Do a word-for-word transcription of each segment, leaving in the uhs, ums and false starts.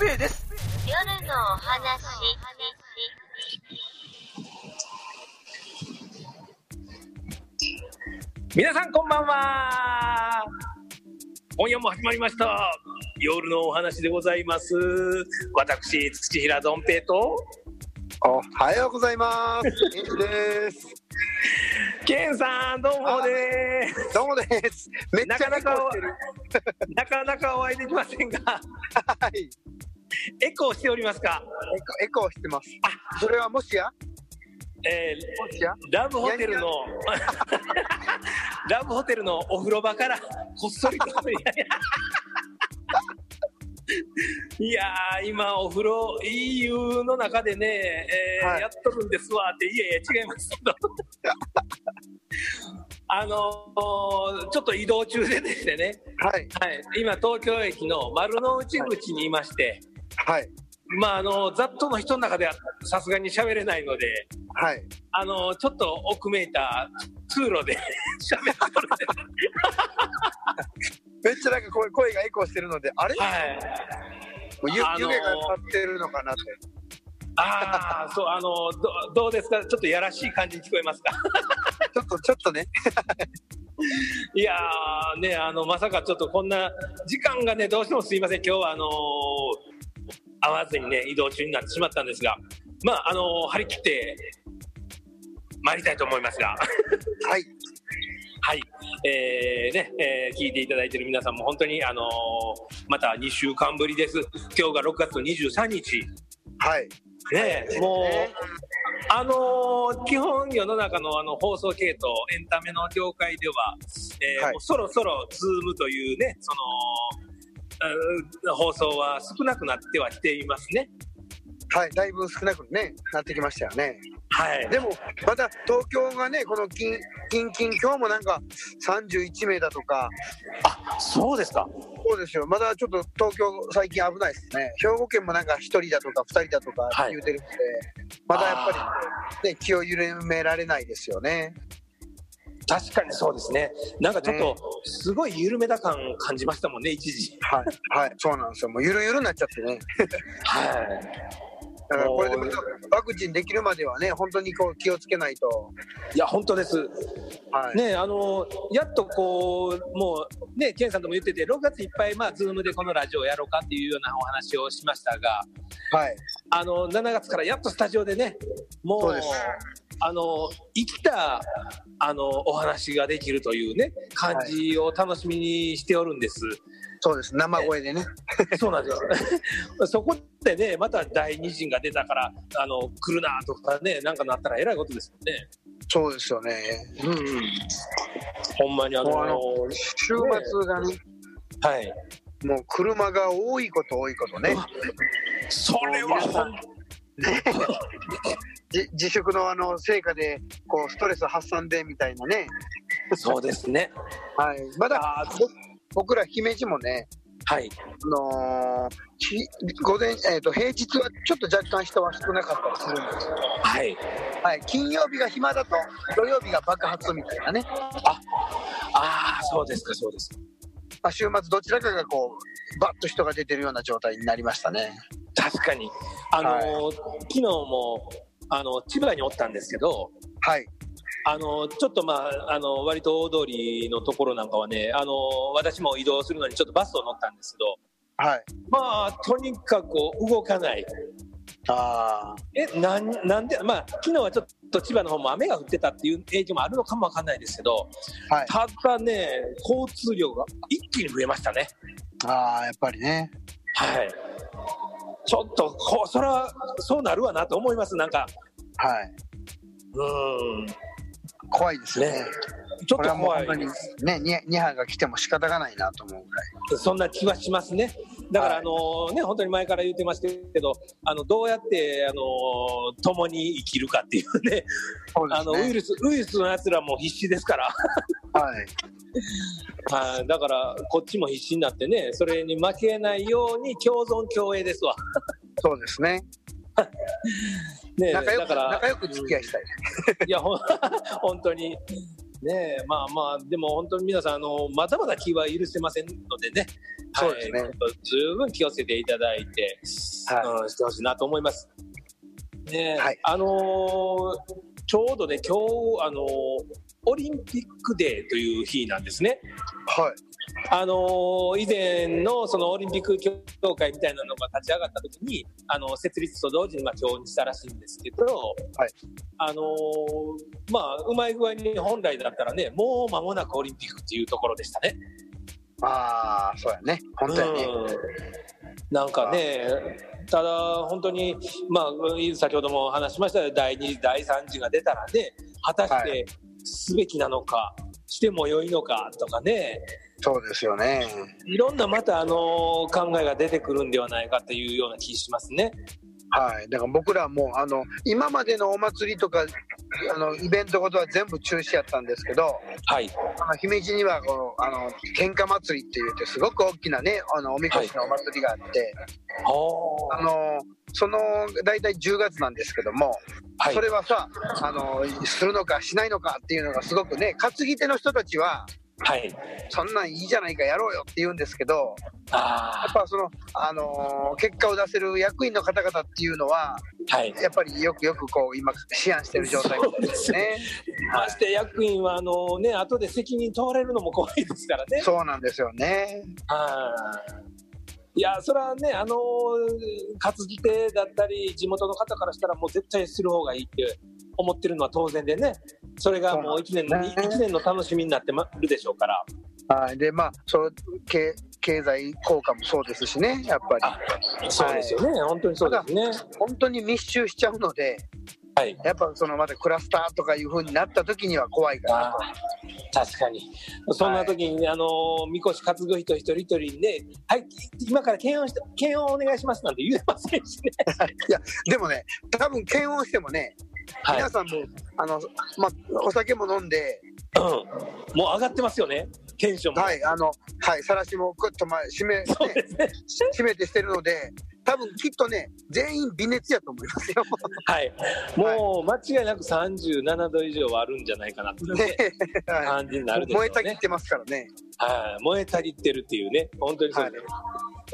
スエです。 夜のお話。 皆さんこんばんは。今夜も始まりました夜のお話でございます。私土平どん平とおはようございます。ケンです。 ケンさんどうもです。 どうもです。めっちゃエコーしてる。 なかなかお会いできませんが、 はい。 エコーしておりますか？ エコ、エコーしてます。あ、それはもしや？ えー、もしや？ ラブホテルのラブホテルのお風呂場からこっそりといやー今お風呂 イーユー の中でね、えーはい、やっとるんですわって。いやいや違いますけどあのー、ちょっと移動中ででしてね、 はいはい、今東京駅の丸の内口にいまして、 はい、 まああのざっとの人の中ではさすがに喋れないので、 はい、あのちょっと奥めいた通路で喋ってるめっちゃなんか声、声がエコーしてるので、あれ、はい、もう湯気、あのー、が立ってるのかなって。 ああ、そう、あのど、どうですか、ちょっとやらしい感じに聞こえますかちょっと、ちょっとねいやーね、あのまさかちょっとこんな時間がね、どうしてもすいません、今日はあのー、会わずにね移動中になってしまったんですが、まああのー、張り切って参りたいと思いますがはいはい、えーねえー、聞いていただいている皆さんも本当に、あのー、またにしゅうかんぶりです。今日がろくがつのにじゅうさんにち、 はいね、もうあのー、基本世の中のあの放送系統エンタメの業界では、えーはい、もうそろそろズームというね、その放送は少なくなってはきていますね。 はい、だいぶ少なくねなってきましたよね。 はい、 でもまた東京がね、この近近々今日もなんかさんじゅういちめいだとか。 あ、そうですか。 そうですよ。まだちょっと東京最近危ないですね。兵庫県もなんかひとりだとかふたりだとか言うてるので、はい、まだやっぱり、ね、気を緩められないですよね。 確かにそうですね。なんかちょっとすごい緩めた感感じましたもんね、一時。 はいはい、そうなんですよ。もうゆるゆるになっちゃってねはい。 だからこれでもワクチンできるまではね、本当にこう気をつけないと。 いや本当です、 はい、 ね、あのやっとこうもうね、ケンさんとも言っててろくがついっぱい、まあ、ズームでこのラジオをやろうかっていうようなお話をしましたが、 はい、 あのしちがつからやっとスタジオでね、もうそうです、 あの生きたあのお話ができるというね感じを楽しみにしておるんです。 はい、そうです、生声でねそうなんですよそこでね、また第二陣が出たからあの来るなとかね、なんかなったらえらいことですよね。 そうですよね。 うん、うん、ほんまにあのあの週末がね、 ね、はい、 もう車が多いこと多いことね。 それはほん自粛のあの成果でこうストレス発散でみたいなね。 そうですねはい、まだ僕ら姫路もね、 はい、 あのー、午前、えーと、平日はちょっと若干人は少なかったりするんですけど、 はい、 はい、金曜日が暇だと土曜日が爆発みたいなね。 ああ、そうですか、そうですか。 まあ、週末どちらかがこうバッと人が出てるような状態になりましたね。 確かにあのーはい、昨日もあの千葉におったんですけど、 はい、 あのちょっとまああの割と大通りのところなんかはね、あの私も移動するのにちょっとバスを乗ったんですけど、はい、まあとにかく動かない。 あえな ん, なんでまあ昨日はちょっと千葉の方も雨が降ってたっていう影響もあるのかもわかんないですけど、はい、ただね交通量が一気に増えましたね。 ああ、やっぱりね。 はい、ちょっとこうそれはそうなるわなと思います。なんか、 はい、 うん、 怖いですね。ね、 ちょっと怖い。 これはもう本当にね、に波が来ても仕方がないなと思うぐらい。 そんな気はしますね。だから、はい、あのね、本当に前から言ってましたけど、あのどうやってあの共に生きるかっていうね、 そうですね、 あのウイルスウイルスのやつらも必死ですから。 はい。 はい、だからこっちも必死になってね、それに負けないように共存共栄ですわ。 そうですね。ね、仲良くだから仲良く付き合いしたい。 いやほん本当にねえ、まあまあでも本当に皆さんあのまだまだ気は許せませんのでね、 そうですね、 はい、十分気をつけていただいて、はい、うん、してほしいなと思いますね。はい、あのー、ちょうどね今日、あのー、オリンピックデーという日なんですね。 はい。 あのー、以前のそのオリンピック協会みたいなのが立ち上がった時に、あの設立と同時にまあ今日にしたらしいんですけど、はい、あのー、まあうまい具合に本来だったらね、もう間もなくオリンピックっていうところでしたね。 ああ、そうやね、本当やね。 なんかね、ただ本当に、まあ、先ほども話しましたが、だいに次だいさん次が出たらね、果たしてすべきなのか、はい、しても良いのかとかね。 そうですよね。 いろんなまたあの考えが出てくるんではないかというような気しますね。 はい、だから僕らもあの今までのお祭りとかあのイベントごとは全部中止やったんですけど、はい、あの姫路にはこのあの喧嘩祭りって言ってすごく大きなね、あのおみこしのお祭りがあって、はい、あのその大体じゅうがつなんですけども、はい、それはさ、あのするのかしないのかっていうのがすごくね、担ぎ手の人たちははい、そんなんいいじゃないか、やろうよって言うんですけど、あやっぱその、あのー、結果を出せる役員の方々っていうのは、はい、やっぱりよくよくこう今思案してる状態みたいですね。 まして役員はあのー、ね、後で責任問われるのも怖いですからね。 そうなんですよね。 あいやそれはね、あのー、担ぎ手だったり地元の方からしたらもう絶対する方がいいって思ってるのは当然でね、それがもういちねんの、ね、いちねんの楽しみになってるでしょうから。 はい、でまあその 経, 経済効果もそうですしね、やっぱり。そうですよね、はい、本当にそうですね。 本当に密集しちゃうので、はい、やっぱそのまたクラスターとかいう風になった時には怖いかなと。確かにそんな時に、はい、あのみこし担ぐ人一人一人にね、はい今から検温して検温お願いしますなんて言えませんしね。 いやでもね、多分検温してもね、はい、皆さんもあの、ま、お酒も飲んで、 うん、もう上がってますよね、テンションも。 はい、あのはいさらしもぐっと前締め、ねね、締めてしてるので、多分きっとね全員微熱やと思いますよ。 はいもう間違いなくさんじゅうななど以上はあるんじゃないかなっていう、ねねはい、感じになるでしょうね。 燃えたぎってますからね。 はい、燃えたぎってるっていうね、本当にそうです、はい、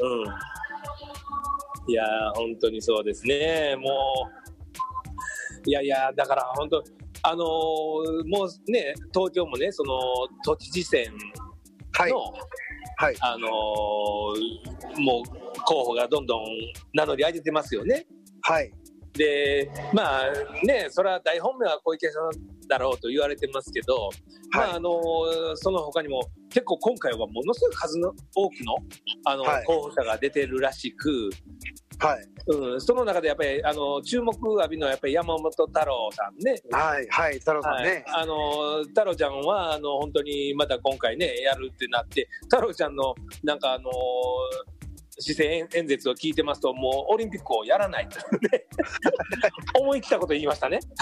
うんいや本当にそうですね。もういやいやだから本当あのー、もうね東京もねその都知事選の、はいはい、あのー、もう候補がどんどん名乗り上げてますよね。はいでまあねそれは大本命は小池さんだろうと言われてますけど、はいまああのー、その他にも結構今回はものすごい数の多くの、あのーはい、候補者が出てるらしく、はいうん、その中でやっぱりあの注目浴びのはやっぱり山本太郎さんね。 はいはい太郎さんね、はい、 あの太郎ちゃんはあの本当にまた今回ねやるってなって、太郎ちゃんのなんかあの施政演説を聞いてますと、もうオリンピックをやらないとね思い切ったこと言いましたね。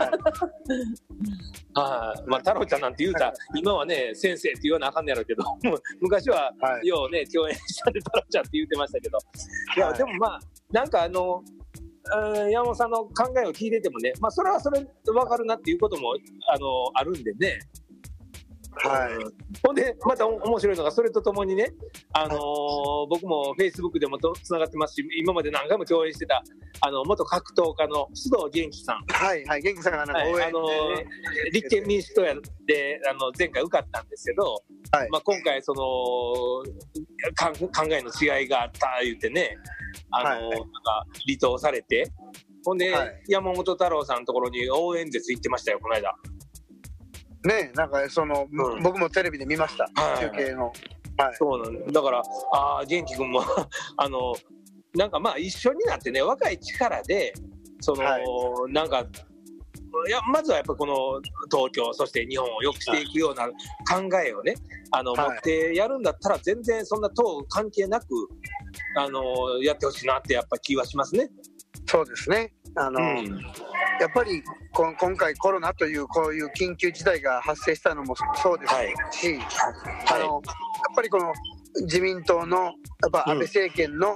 はい、まあ太郎ちゃんなんて言うたら、はい、今はね先生って言わなあかんねやろうけど昔はようね共演したんで太郎ちゃんって言ってましたけど、いやでもまあなんかあの山本さんの考えを聞いててもね、まあそれはそれ分かるなっていうこともあのあるんでね。はい、ほんでまた面白いのが、それとともにね、あのー、僕もフェイスブックでもとつながってますし、今まで何回も共演してたあの元格闘家の須藤元気さん、はいはい、元気さんがなんか応援で、ねはいあのー、立憲民主党やであの前回受かったんですけど、はいまあ、今回その考えの違いがあった言ってね、あのーはい、なんか離党されて、ほんで、はい、山本太郎さんのところに応援説行ってましたよこの間。 ね、なんかその、うん、僕もテレビで見ました、はい、中継の、 はい、そうなんだから、ああ元気君もあのなんかまあ一緒になってね、若い力でその、はい、なんかいやまずはやっぱこの東京そして日本を良くしていくような考えをね、あの、はい、持ってやるんだったら全然そんな党関係なくあのやってほしいなってやっぱ気はしますね。 そうですね、あの、うん、やっぱりこ今回コロナというこういう緊急事態が発生したのもそうですし、はい、あのやっぱりこの自民党のやっぱ安倍政権の、うん、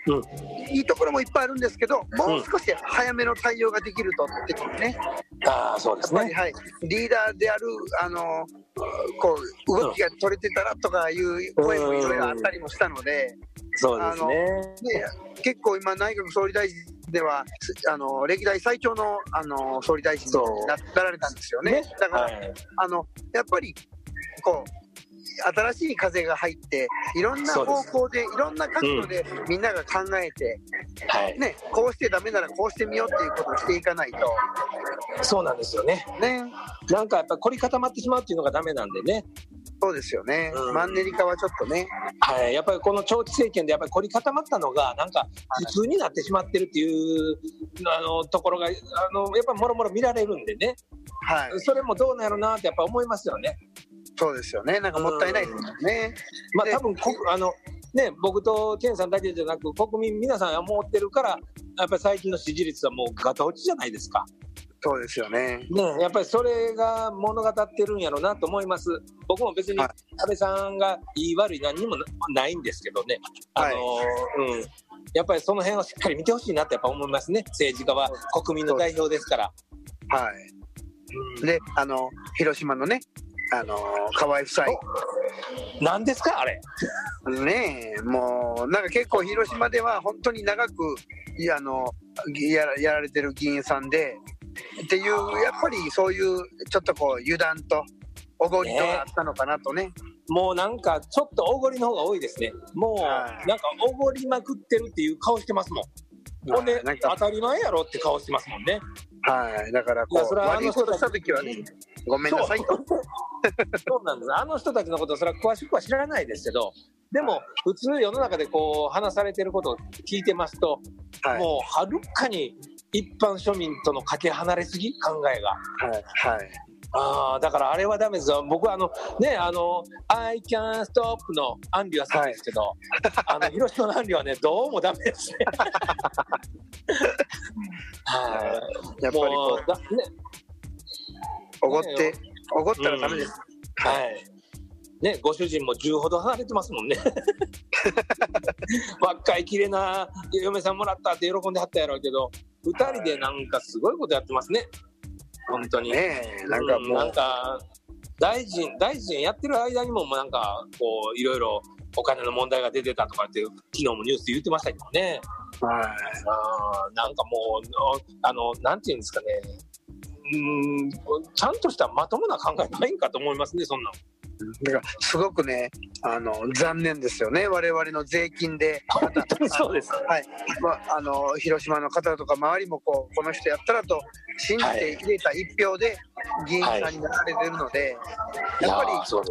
うん、いいところもいっぱいあるんですけど、もう少し早めの対応ができるとっていうね、 うん、あそうですね、 はい、リーダーであるあのこう動きが取れてたらとかいう声もいろいろあったりもしたので、 そうですね、 ね、結構今内閣総理大臣ではあの歴代最長の、あの総理大臣になられたんですよね。ね、だから、はい、あのやっぱりこう新しい風が入っていろんな方向でいろんな角度でみんなが考えて、うんね、こうしてダメならこうしてみようっていうことをしていかないと。 そうなんですよ ね, ねなんかやっぱり凝り固まってしまうっていうのがダメなんでね。 そうですよね、うん、マンネリ化はちょっとね、 はい、やっぱりこの長期政権でやっぱり凝り固まったのがなんか普通になってしまってるっていうあのところがあのやっぱりもろもろ見られるんでね、はい、それもどうなるなってやっぱ思いますよね。 そうですよね、なんかもったいないですよね。 まあ多分こあのね、僕とケンさんだけじゃなく国民皆さんが思ってるからやっぱり最近の支持率はもうガタ落ちじゃないですか。 そうですよね。 ね、やっぱりそれが物語ってるんやろうなと思います。僕も別に安倍さんがいい悪い何にもないんですけどね、あの、はいうん、やっぱりその辺をしっかり見てほしいなってやっぱ思いますね。政治家は国民の代表ですから。 はい、うん、であの広島のねあの河合夫妻何ですかあれねえ、もうなんか結構広島では本当に長くあの や, やられてる議員さんでっていうやっぱりそういうちょっとこう油断とおごりとがあったのかなと ね, ねもうなんかちょっとおごりの方が多いですね。もうなんかおごりまくってるっていう顔してますもん。ほんで当たり前やろって顔してますもんね。 はい、だからこう悪いことした時はねごめんなさいとそうなんです。あの人たちのことそれは詳しくは知らないですけど、でも普通世の中でこう話されてることを聞いてますと、はい、もうはるかに一般庶民とのかけ離れすぎ考えが、はいはい、あだからあれはダメですよ。僕はあのねあの I can stop のアンリは好きですけど、はい、あの広島のアンリはねどうもダメですねはい、やっぱりこうだ、ね、おごっておごったらダメです、 うん、はいね、ご主人もじゅうほど離れてますもんね若い綺麗な嫁さんもらったって喜んではったやろうけどふたりでなんかすごいことやってますね本当にね。なんかもう、うん、なんか大臣大臣やってる間にもなんかこういろいろお金の問題が出てたとかって昨日もニュースで言ってましたけどね。はい、あなんかもうあのなんていうんですかね、うーんちゃんとしたまともな考えないんかと思いますねそんなの。 だからすごくねあの残念ですよね。我々の税金で本当にそうです、 はいまあ、あの広島の方とか周りもこうこの人やったらと信じて入れた一票で議員さんになられてるので、はい、やっぱりそうです、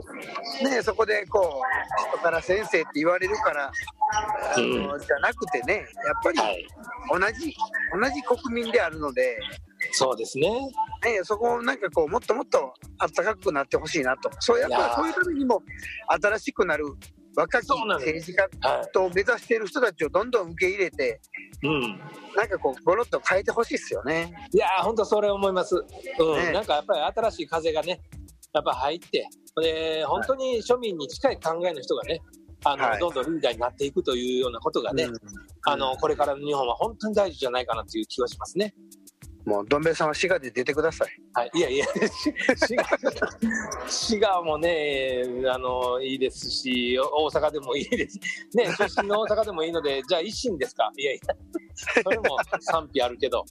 ね、そこでこう人から先生って言われるからあの、うん、じゃなくてねやっぱり同じ、同じ国民であるのでそうですね。 ね、そこをなんかこうもっともっとあったかくなってほしいなと。そうやっぱそういうためにも新しくなる若き政治家と目指している人たちをどんどん受け入れて、うん、なんかこうゴロッと変えてほしいですよね。 いや本当それ思います、うんね、なんかやっぱり新しい風がねやっぱ入ってで本当に庶民に近い考えの人がねあの、はい、どんどんリーダーになっていくというようなことがね、うん、あのこれからの日本は本当に大事じゃないかなという気がしますね。 もうどん兵衛さんは滋賀で出てください。 はい、いやいや滋賀滋賀もねあのいいですし大阪でもいいですね。出身の大阪でもいいのでじゃあ維新ですか。いやいやそれも賛否あるけど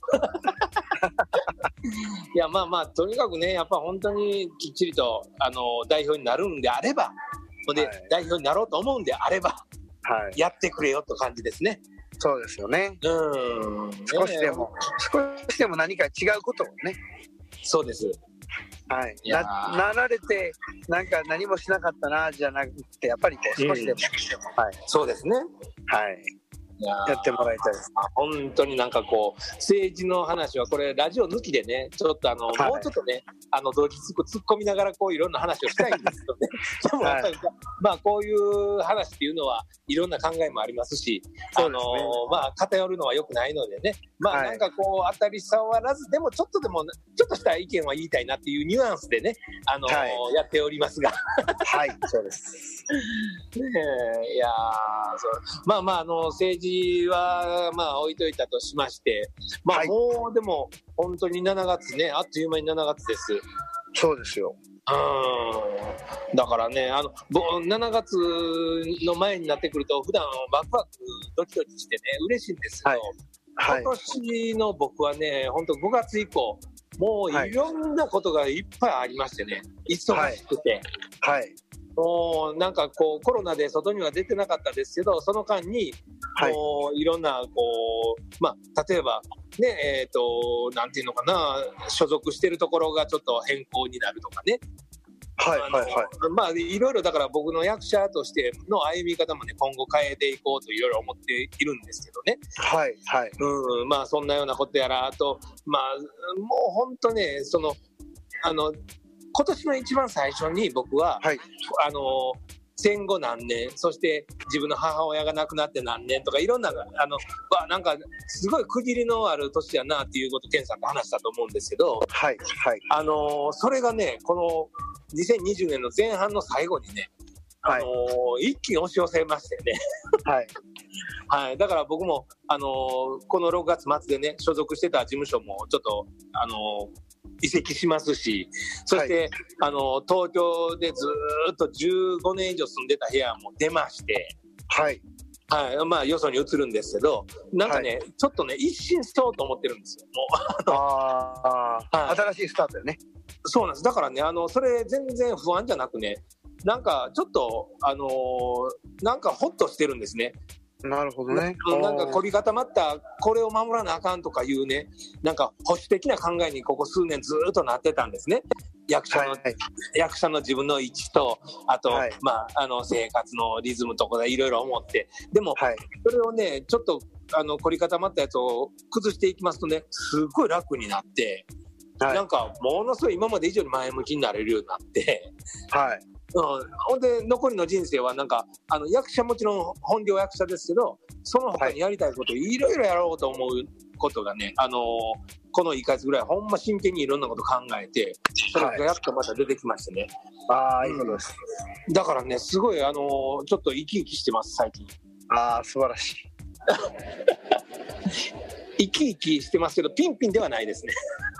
いやまあまあとにかくねやっぱ本当にきっちりとあの代表になるんであればで、はい、代表になろうと思うんであれば、はい、やってくれよと感じですね。 そうですよね。うん少しでも、少しでも何か違うことをね。 そうです。 はい。な, なられてなんか何もしなかったなじゃなくてやっぱりこう少しでも、 うん、はい。そうですね。 はい。いややってもらいたいです。 本当になんかこう政治の話はこれラジオ抜きでねちょっとあの、はい、もうちょっとねあの動機つく突っ込みながらこういろんな話をしたいんですけどねでもやっぱり、はい、まあこういう話っていうのはいろんな考えもありますし、あの、ね、まあ偏るのは良くないのでねまあなんかこう当たり障らずでもちょっとでもちょっとした意見は言いたいなっていうニュアンスでねあの、はい、やっておりますがはいそうですねえいやそうまあまああの政治事はまあ置いといたとしまして、まあ、はい、もうでも本当にしちがつね、あっという間にしちがつです。 そうですよ。 うん、だからね、あのしちがつの前になってくると普段ワクワクドキドキしてね嬉しいんですけど、はいはい、今年の僕はね本当ごがつ以降もういろんなことがいっぱいありましてね、忙しくて、はいはい、もうなんかこうコロナで外には出てなかったですけど、その間にこういろんなこう、まあ、例えばねえーとなんていうのかな、所属してるところがちょっと変更になるとかね、はいはいはい、まあいろいろだから僕の役者としての歩み方もね今後変えていこうといろいろ思っているんですけどね、はいはい、うん、まあそんなようなことやら、あとまあもう本当ね、そのあの今年の一番最初に僕は、はい、あの戦後何年、そして自分の母親が亡くなって何年とかいろんな、あのわなんかすごい区切りのある年やなっていうことを健さんと話したと思うんですけど、はいはい、あのそれがねこのにせんにじゅうねんの前半の最後にね、あのー、一気に押し寄せましてね、はいはい、だから僕も、あのー、このろくがつ末でね所属してた事務所もちょっと、あのー、移籍しますし、そして、はい、あの東京でずっとじゅうごねん以上住んでた部屋も出まして、はいはい、まあよそに移るんですけど、なんかね、はい、ちょっとね一新しそうと思ってるんですよ。もうああ、はい、新しいスタートよね。 そうなんです。だからね、あのそれ全然不安じゃなくね、なんかちょっとあのー、なんかホッとしてるんですね。 なるほどね。 な, なんか凝り固まったこれを守らなあかんとかいうね、なんか保守的な考えにここ数年ずっとなってたんですね。役者の、はい、役者の自分の位置と、あと、はい、まあ、あの生活のリズムとかいろいろ思って、でも、はい、それをねちょっとあの凝り固まったやつを崩していきますとね、すごい楽になって、はい、なんかものすごい今まで以上に前向きになれるようになって、はい、うん、ほんで残りの人生はなんかあの役者もちろん本業役者ですけど、その他にやりたいこといろいろやろうと思うことがね、あのー、このいっかげつぐらいほんま真剣にいろんなこと考えて、それがやっとまた出てきましてね、 はい、ああいいことです。 だからねすごい、あのー、ちょっと生き生きしてます最近。 ああ素晴らしい生き生きしてますけどピンピンではないですね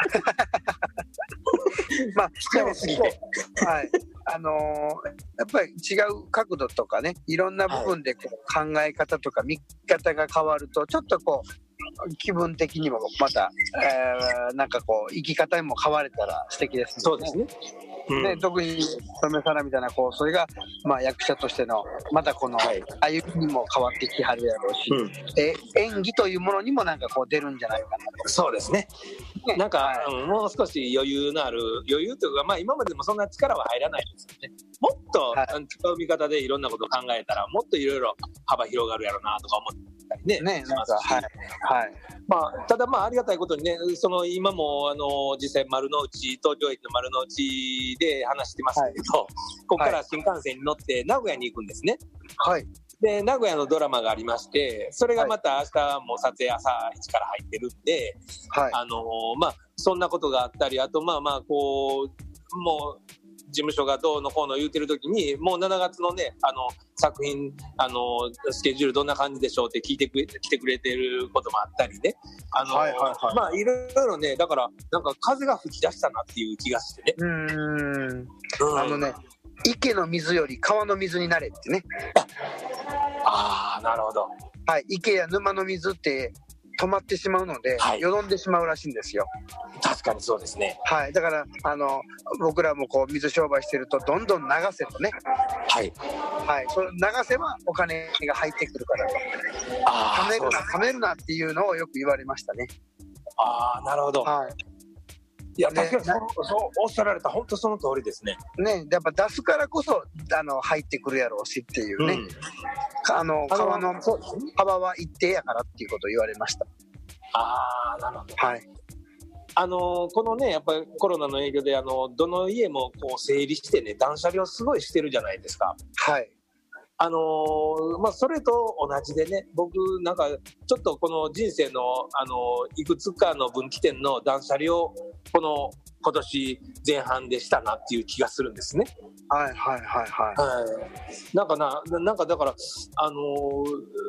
まあ疲れすぎて、はい、あのー、やっぱり違う角度とかね、いろんな部分でこう、はい、考え方とか見方が変わるとちょっとこう気分的にもまた、えー、なんかこう生き方にも変われたら素敵ですね。 そうですね。うんね、特に染さらみたいなこうそれがまあ役者としてのまたこの歩みにも変わってきはるやろうし、うん、え演技というものにもなんかこう出るんじゃないかなと。 そうですね。ねなんか、はい、うん、もう少し余裕のある余裕というか、まあ今までもそんな力は入らないですよね。もっと、はい、違う見方でいろんなことを考えたらもっといろいろ幅広がるやろうなとか思ったりね。ねなんかはいはい。まあただまあありがたいことにね、その今もあの実際丸の内東京駅の丸の内で話してますけど、はい、ここから新幹線に乗って名古屋に行くんですね。はい。で名古屋のドラマがありまして、それがまた明日も撮影朝いちから入ってるんで、はい、あのまあそんなことがあったり、あとまあまあこうもう事務所がどうのこうの言うてる時にもうしちがつのねあの作品あのスケジュールどんな感じでしょうって聞いてくれ来てくれてることもあったりね、あの、はいはいはい、まあいろいろね、だからなんか風が吹き出したなっていう気がしてね。うーん、うん、あのね池の水より川の水になれってね。 ああなるほど。 はい、池や沼の水って止まってしまうので、はい、よどんでしまうらしいんですよ。 確かにそうですね。 はい、だからあの僕らもこう水商売してるとどんどん流せとね、はいはい、それ流せばお金が入ってくるからと、貯めるな貯めるなっていうのをよく言われましたね。 ああなるほど。はい。いや、確かにそう、そうおっしゃられた本当その通りですね。 ね、やっぱ出すからこそあの入ってくるやろうしっていうね、うん、あの川の幅は一定やからっていうことを言われました。 ああなるほど。はい。あのこのねやっぱりコロナの影響であのどの家もこう整理してね断捨離をすごいしてるじゃないですか。はい。あのーまあ、それと同じでね、僕なんかちょっとこの人生の、あのー、いくつかの分岐点の断捨離をこの今年前半でしたなっていう気がするんですね。はいはいはいはい、はい、なんかななんかだからあのー、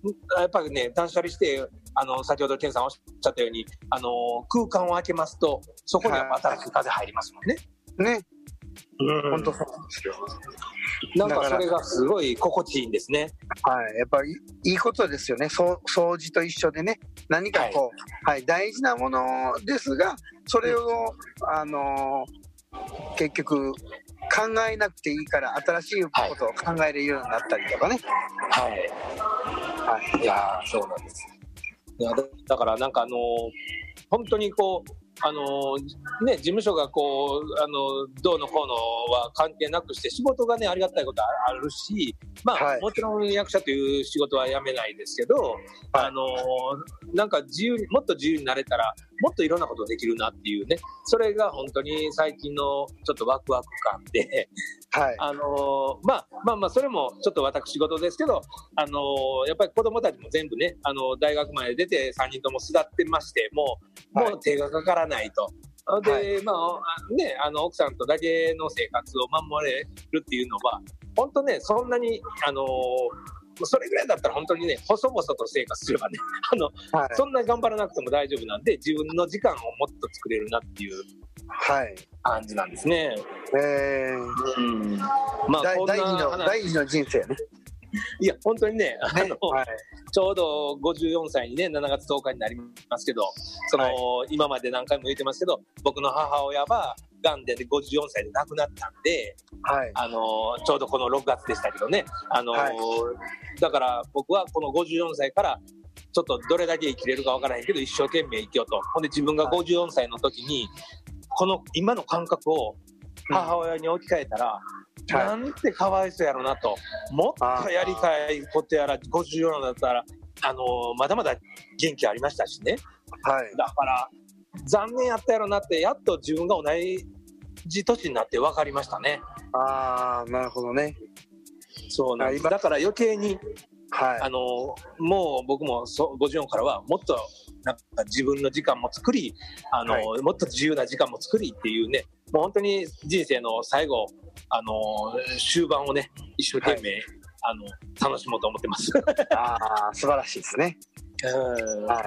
やっぱりね断捨離してあの先ほど健さんおっしゃったようにあの空間を空けますとそこには新しい風入りますもんね。 ね、 うん、 本当そうなんですよ。 なんかそれがすごい心地いいんですね。 はい、やっぱりいいことですよね。そう掃除と一緒でね、何かこう、はいはい、大事なものですが、それを、あのー、結局考えなくていいから新しいことを考えれるようになったりとかね。 はい、はい、いやそうなんです。いや だ, だからなんかあのー、本当にこうあのね、事務所がこうあのどうのこうのは関係なくして仕事がねありがたいことはあるし、まあ、はい、もちろん役者という仕事は辞めないですけど、はい、あのなんか自由にもっと自由になれたらもっといろんなことできるなっていうね、それが本当に最近のちょっとワクワク感で、はい、あのまあまあまあそれもちょっと私事ですけど、あのやっぱり子供たちも全部ねあの大学まで出てさんにんとも巣立ってまして、もう、はい、もう手がかからないと。で、はい、まあね、あの奥さんとだけの生活を守れるっていうのは本当ね、そんなにあのそれぐらいだったら本当にね細々と生活すればねあの、はい、そんな頑張らなくても大丈夫なんで、自分の時間をもっと作れるなっていう感じなんですね。 はい、えー、うん、まあこんな第二の第二の人生ね。 いや本当にね、あの、はい、ちょうどごじゅうよんさいにねしちがつとおかになりますけど、その、はい、今まで何回も言ってますけど、僕の母親はがんでごじゅうよんさいで亡くなったんで、はい、あのちょうどこのろくがつでしたけどね、あの、はい、だから僕はこのごじゅうよんさいからちょっとどれだけ生きれるかわからへんけど一生懸命生きようと。ほんで自分がごじゅうよんさいの時にこの今の感覚を母親に置き換えたら、うん、なんてかわいそうやろなと、もっとやりたいことやらごじゅうよんだったらあのまだまだ元気ありましたしね、はい、だから残念やったやろなってやっと自分が同じ年になって分かりましたね。 ああ、なるほどね。 そうなんです。だから余計に、はい、あのもう僕もごじゅうよんからはもっとなんか自分の時間も作り、あの、はい、もっと自由な時間も作りっていうね、もう本当に人生の最後あの終盤をね一生懸命、はい、あの楽しもうと思ってます。 ああ、素晴らしいですね。はい、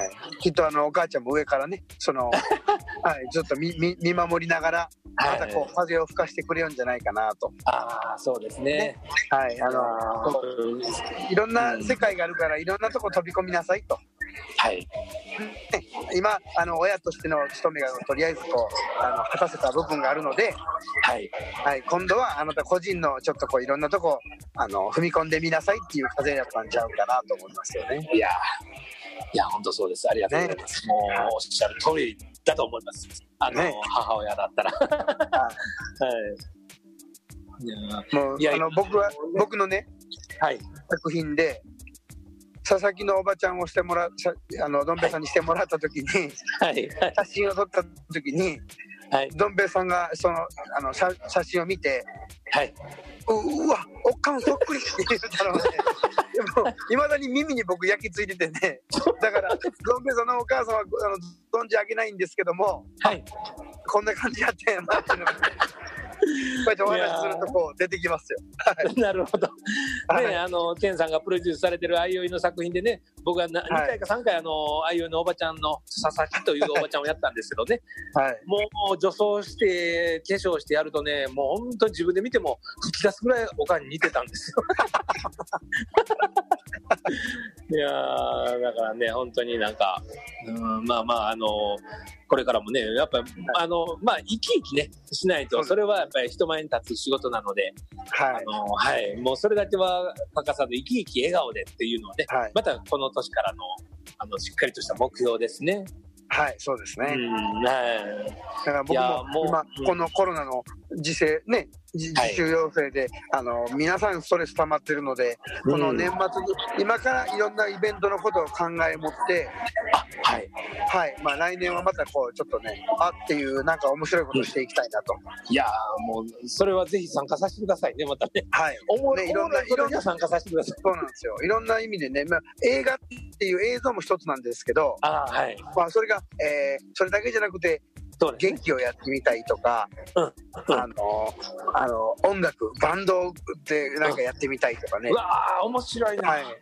きっとあのお母ちゃんも上からねその、はい、ちょっと 見, 見, 見守りながらまたこう風を吹かしてくれるんじゃないかなと。 ああ、そうですね。 ね、はい、あのいろんな世界があるからいろんなとこ飛び込みなさいと。はい。ね、今あの親としての務めがとりあえずこうあの果たせた部分があるので、はい、はい、今度はあなた個人のちょっとこういろんなとこあの踏み込んでみなさいっていう風だったんちゃうかなと思いますよね。 いやいや本当そうです。ありがとうございます。ね、もうおっしゃる通りだと思います。あの、ね、母親だったら。はい。 いやもういやあの僕は僕のね、はい、作品で佐々木のおばちゃんをしてもらあのどん兵衛さんにしてもらった時に、はい、写真を撮った時に、はい、どん兵衛さんがそのあの 写, 写真を見て、はい、う, うわおっかんそっくりって言ったので、いまだに耳に僕焼き付いててね、だからどん兵衛さんのお母さんはあの存じ上げないんですけども、はい、こんな感じやったんやなっていうのがこうやってお話しするとこう出てきますよ。 なるほど。ね、あのケンさんがプロデュースされてるあいおいの作品でね、僕はな、はい、にかいかさんかいあのあいおいのおばちゃんの佐々木というおばちゃんをやったんですけどね、はい、もう女装して化粧してやるとね、もう本当に自分で見ても吹き出すぐらいおかんに似てたんですよ。いやだからね本当になんか、うん、まあまああのこれからもねやっぱり、はい、あのまあ生き生きねしないと、それはやっぱり人前に立つ仕事なので、はい、あのはい、もうそれだけは欠かさず生き生き笑顔でっていうのはね、はい、またこの年からのあのしっかりとした目標ですね。 はい、そうですね。うん、はい。だから僕も今、うん、このコロナの時世ね、自粛要請で、はい、あの皆さんストレス溜まってるので、うん、この年末に今からいろんなイベントのことを考え持って、あ、はい、はい、まあ来年はまたこうちょっとね、あっていうなんか面白いことをしていきたいなと。 いやもうそれはぜひ参加させてくださいね、またね。はい。おもね、いろんないろんな参加させてください。 そうなんですよ。いろんな意味でね、まあ、映画っていう映像も一つなんですけど、あ、はい。まあそれが、えー、それだけじゃなくて。元気をやってみたいとか、うんうん、あのあの音楽バンドでなんかやってみたいとかね、 うん、うわー面白いな、はい、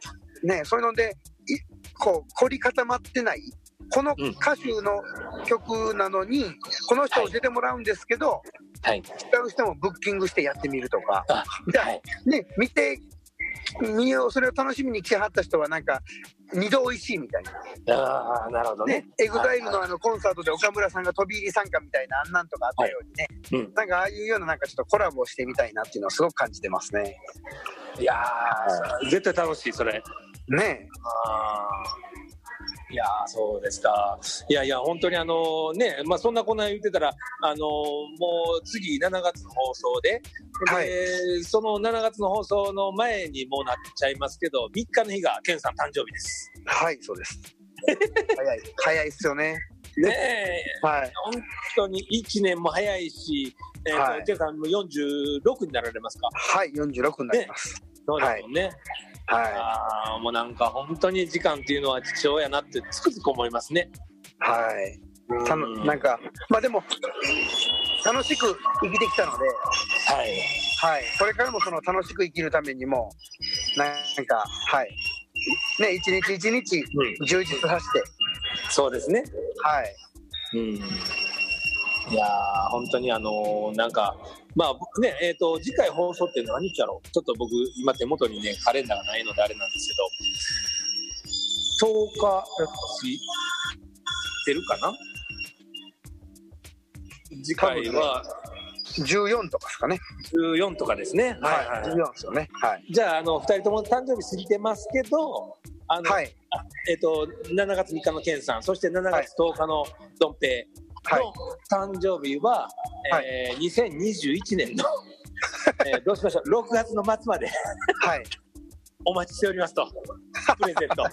ね、そういうのでこう凝り固まってないこの歌手の曲なのに、うん、この人を出てもらうんですけど、はい、違う人もブッキングしてやってみるとか、はい、ね、見てそれを楽しみに来てはった人はなんか二度おいしいみたいな。 ああ、なるほどね。 エグザイルのあのコンサートで岡村さんが飛び入り参加みたいなあんなんとかあったようにね、はいうん、なんかああいうようななんかちょっとコラボをしてみたいなっていうのをすごく感じてますね。 いやー、絶対楽しいそれ。 ねえ。 あいやそうですか。いやいや本当にあのね、まあそんなこんな言ってたらあのもう次しちがつの放送で、はい、でそのしちがつの放送の前にもうなっちゃいますけど、みっかの日が健さん誕生日です。 はいそうです。早い早いっすよね。 ねえ、はい、本当にいちねんも早いし、えーはい、健さんもよんじゅうろくになられますか。 はいよんじゅうろくになります。ね、 そうですもんね。はいはい、あもうなんか本当に時間っていうのは貴重やなってつくづく思いますね。 はい。たのなんかまあでも楽しく生きてきたので、はいはい。これからもその楽しく生きるためにもなんかはいね一日一日充実させて、うん、 そうですね。 はい。 うん。いやー本当にあのー、なんかまあねえーと次回放送って何日やろう。ちょっと僕今手元にねカレンダーがないのであれなんですけど、とおかしてるかな。次回はじゅうよんとかですかね。 じゅうよんとかですね。 はいはい、じゅうよんですよね。はい。 じゃああのふたりとも誕生日過ぎてますけど、あの、はい、えっ、ー、としちがつみっかのケンさん、そしてしちがつとおかのドンペイの誕生日は、はい、えー、にせんにじゅういちねんの、えー、どうしましょうろくがつの末まで、はい、お待ちしておりますとプレゼント、はい、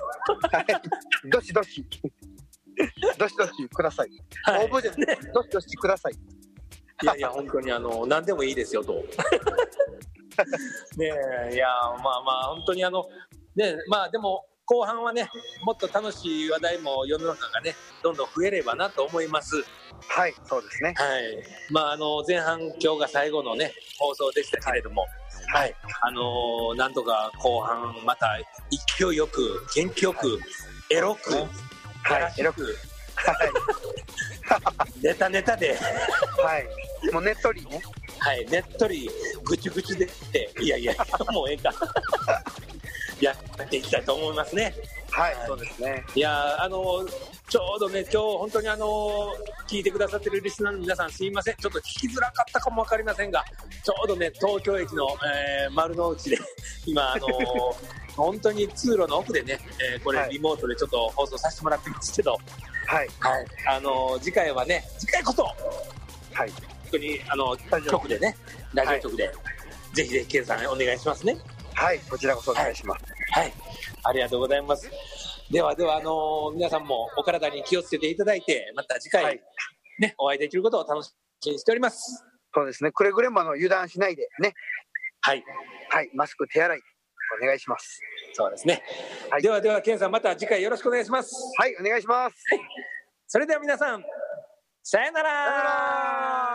どしどしどしどしください、はい、応募でどしどしください。 いやいや本当にあの何でもいいですよとねえいやまあまあ本当にあのねまあでも後半はねもっと楽しい話題も世の中がねどんどん増えればなと思います。 はいそうですね。 はいまああの前半今日が最後のね放送でしたけれども、はい、はい、あのー、なんとか後半また勢いよく元気よく、はい、エロく、 はい、エロく、はいネタネタではいもうねっとりねはいねっとりぐちぐちでいやいやもうええかやっていきたいと思いますね。 はい、はい、そうですね。 いやあのちょうどね今日本当にあの聞いてくださってるリスナーの皆さんすいませんちょっと聞きづらかったかも分かりませんがちょうどね東京駅の、えー、丸の内で今あの本当に通路の奥でね、えー、これリモートでちょっと放送させてもらってますけどはい、はい、あの次回はね次回こそはい本当にあの局でねラジオ局で、はい、ぜひぜひケンさんお願いしますね。 はいこちらこそお願いします。 はい、はい、ありがとうございます。ではではあのー、皆さんもお体に気をつけていただいてまた次回、はい、ねお会いできることを楽しみにしております。 そうですねくれぐれもあの油断しないでねはいはいマスク手洗いお願いします。 そうですね、はい、ではではケンさんまた次回よろしくお願いします。 はいお願いします、はい、 それでは皆さんさよなら。 さよなら。